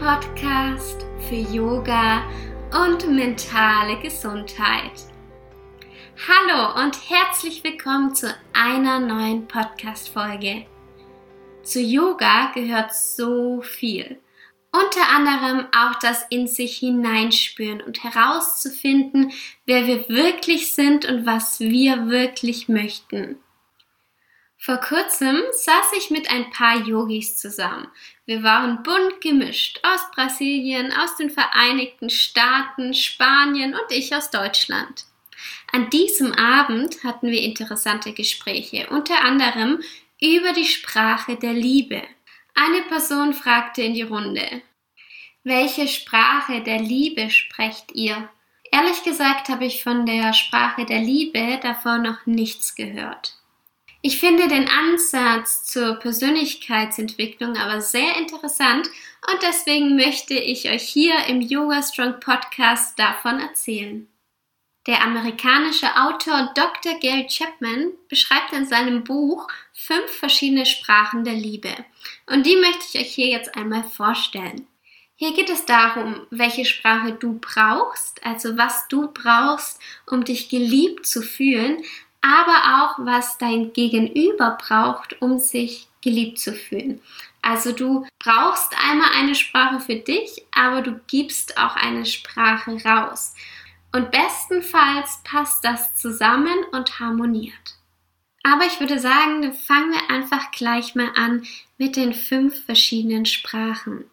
Podcast für Yoga und mentale Gesundheit. Hallo und herzlich willkommen zu einer neuen Podcast-Folge. Zu Yoga gehört so viel. Unter anderem auch das in sich hineinspüren und herauszufinden, wer wir wirklich sind und was wir wirklich möchten. Vor kurzem saß ich mit ein paar Yogis zusammen. Wir waren bunt gemischt, aus Brasilien, aus den Vereinigten Staaten, Spanien und ich aus Deutschland. An diesem Abend hatten wir interessante Gespräche, unter anderem über die Sprache der Liebe. Eine Person fragte in die Runde: Welche Sprache der Liebe sprecht ihr? Ehrlich gesagt habe ich von der Sprache der Liebe davor noch nichts gehört. Ich finde den Ansatz zur Persönlichkeitsentwicklung aber sehr interessant und deswegen möchte ich euch hier im Yoga Strong Podcast davon erzählen. Der amerikanische Autor Dr. Gary Chapman beschreibt in seinem Buch 5 verschiedene Sprachen der Liebe und die möchte ich euch hier jetzt einmal vorstellen. Hier geht es darum, welche Sprache du brauchst, also was du brauchst, um dich geliebt zu fühlen, aber auch, was dein Gegenüber braucht, um sich geliebt zu fühlen. Also du brauchst einmal eine Sprache für dich, aber du gibst auch eine Sprache raus. Und bestenfalls passt das zusammen und harmoniert. Aber ich würde sagen, dann fangen wir einfach gleich mal an mit den 5 verschiedenen Sprachen.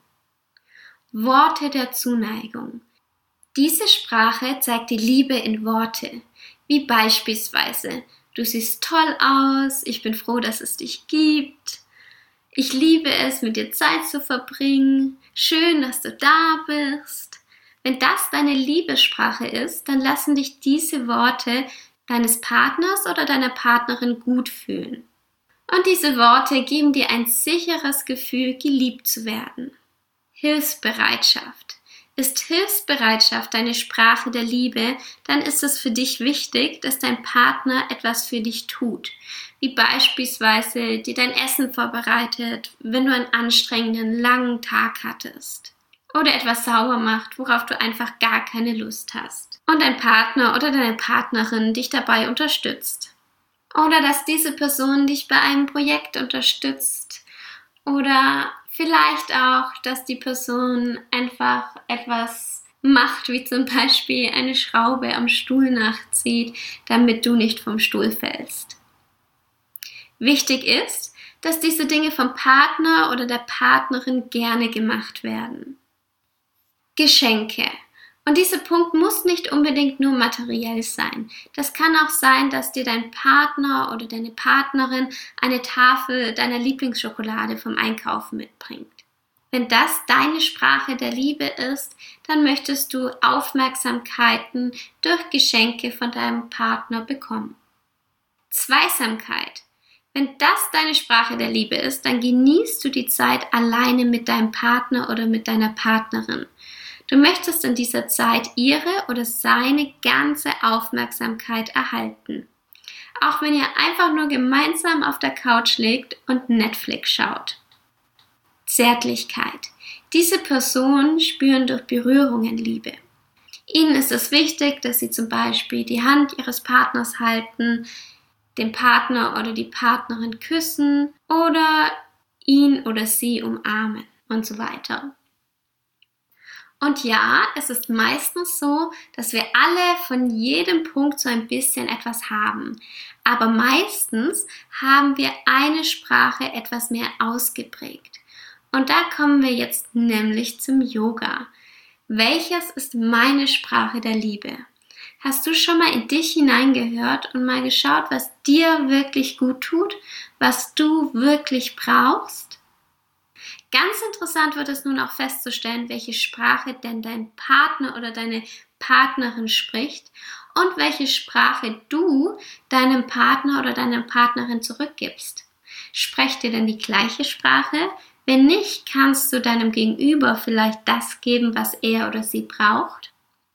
Worte der Zuneigung. Diese Sprache zeigt die Liebe in Worte. Wie beispielsweise: Du siehst toll aus, ich bin froh, dass es dich gibt, ich liebe es, mit dir Zeit zu verbringen, schön, dass du da bist. Wenn das deine Liebessprache ist, dann lassen dich diese Worte deines Partners oder deiner Partnerin gut fühlen. Und diese Worte geben dir ein sicheres Gefühl, geliebt zu werden. Hilfsbereitschaft. Ist Hilfsbereitschaft deine Sprache der Liebe, dann ist es für dich wichtig, dass dein Partner etwas für dich tut. Wie beispielsweise dir dein Essen vorbereitet, wenn du einen anstrengenden, langen Tag hattest. Oder etwas sauber macht, worauf du einfach gar keine Lust hast. Und dein Partner oder deine Partnerin dich dabei unterstützt. Oder dass diese Person dich bei einem Projekt unterstützt. Oder vielleicht auch, dass die Person einfach etwas macht, wie zum Beispiel eine Schraube am Stuhl nachzieht, damit du nicht vom Stuhl fällst. Wichtig ist, dass diese Dinge vom Partner oder der Partnerin gerne gemacht werden. Geschenke. Und dieser Punkt muss nicht unbedingt nur materiell sein. Das kann auch sein, dass dir dein Partner oder deine Partnerin eine Tafel deiner Lieblingsschokolade vom Einkaufen mitbringt. Wenn das deine Sprache der Liebe ist, dann möchtest du Aufmerksamkeiten durch Geschenke von deinem Partner bekommen. Zweisamkeit. Wenn das deine Sprache der Liebe ist, dann genießt du die Zeit alleine mit deinem Partner oder mit deiner Partnerin. Du möchtest in dieser Zeit ihre oder seine ganze Aufmerksamkeit erhalten. Auch wenn ihr einfach nur gemeinsam auf der Couch liegt und Netflix schaut. Zärtlichkeit. Diese Personen spüren durch Berührungen Liebe. Ihnen ist es wichtig, dass sie zum Beispiel die Hand ihres Partners halten, den Partner oder die Partnerin küssen oder ihn oder sie umarmen und so weiter. Und ja, es ist meistens so, dass wir alle von jedem Punkt so ein bisschen etwas haben. Aber meistens haben wir eine Sprache etwas mehr ausgeprägt. Und da kommen wir jetzt nämlich zum Yoga. Welches ist meine Sprache der Liebe? Hast du schon mal in dich hineingehört und mal geschaut, was dir wirklich gut tut, was du wirklich brauchst? Ganz interessant wird es nun auch festzustellen, welche Sprache denn dein Partner oder deine Partnerin spricht und welche Sprache du deinem Partner oder deiner Partnerin zurückgibst. Sprecht ihr denn die gleiche Sprache? Wenn nicht, kannst du deinem Gegenüber vielleicht das geben, was er oder sie braucht.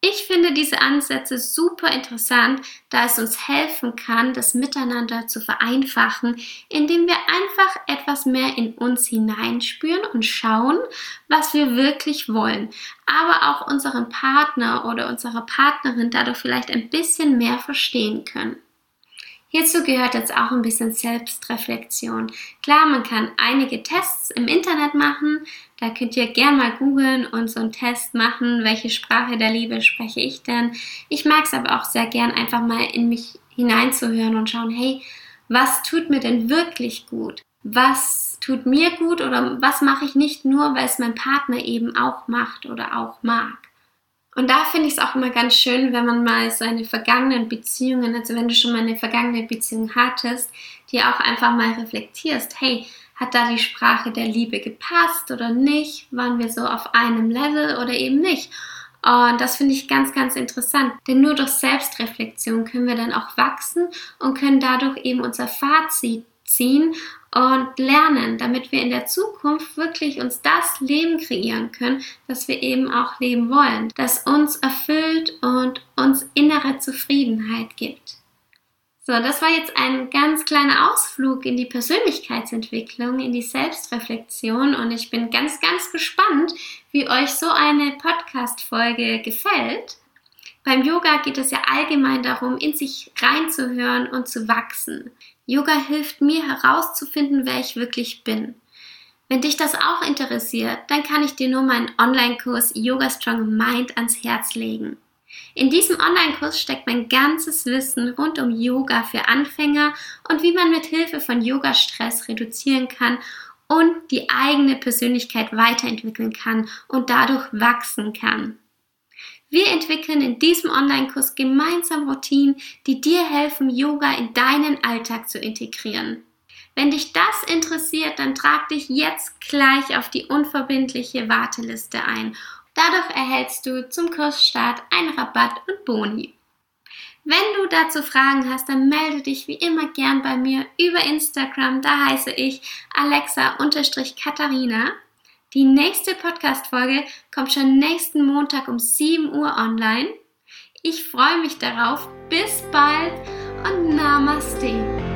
Ich finde diese Ansätze super interessant, da es uns helfen kann, das Miteinander zu vereinfachen, indem wir einfach etwas mehr in uns hineinspüren und schauen, was wir wirklich wollen, aber auch unseren Partner oder unsere Partnerin dadurch vielleicht ein bisschen mehr verstehen können. Hierzu gehört jetzt auch ein bisschen Selbstreflexion. Klar, man kann einige Tests im Internet machen. Da könnt ihr gerne mal googeln und so einen Test machen, welche Sprache der Liebe spreche ich denn. Ich mag es aber auch sehr gern, einfach mal in mich hineinzuhören und schauen, hey, was tut mir denn wirklich gut? Was tut mir gut oder was mache ich nicht nur, weil es mein Partner eben auch macht oder auch mag? Und da finde ich es auch immer ganz schön, wenn man mal seine vergangenen Beziehungen, also wenn du schon mal eine vergangene Beziehung hattest, die auch einfach mal reflektierst, hey, hat da die Sprache der Liebe gepasst oder nicht? Waren wir so auf einem Level oder eben nicht? Und das finde ich ganz, ganz interessant, denn nur durch Selbstreflexion können wir dann auch wachsen und können dadurch eben unser Fazit ziehen und lernen, damit wir in der Zukunft wirklich uns das Leben kreieren können, das wir eben auch leben wollen, das uns erfüllt und uns innere Zufriedenheit gibt. So, das war jetzt ein ganz kleiner Ausflug in die Persönlichkeitsentwicklung, in die Selbstreflexion und ich bin ganz, ganz gespannt, wie euch so eine Podcast-Folge gefällt. Beim Yoga geht es ja allgemein darum, in sich reinzuhören und zu wachsen. Yoga hilft mir herauszufinden, wer ich wirklich bin. Wenn dich das auch interessiert, dann kann ich dir nur meinen Online-Kurs Yoga Strong Mind ans Herz legen. In diesem Online-Kurs steckt mein ganzes Wissen rund um Yoga für Anfänger und wie man mit Hilfe von Yoga-Stress reduzieren kann und die eigene Persönlichkeit weiterentwickeln kann und dadurch wachsen kann. Wir entwickeln in diesem Online-Kurs gemeinsam Routinen, die dir helfen, Yoga in deinen Alltag zu integrieren. Wenn dich das interessiert, dann trag dich jetzt gleich auf die unverbindliche Warteliste ein. Dadurch erhältst du zum Kursstart einen Rabatt und Boni. Wenn du dazu Fragen hast, dann melde dich wie immer gern bei mir über Instagram. Da heiße ich Alexa_Katharina. Die nächste Podcast-Folge kommt schon nächsten Montag um 7 Uhr online. Ich freue mich darauf. Bis bald und Namaste.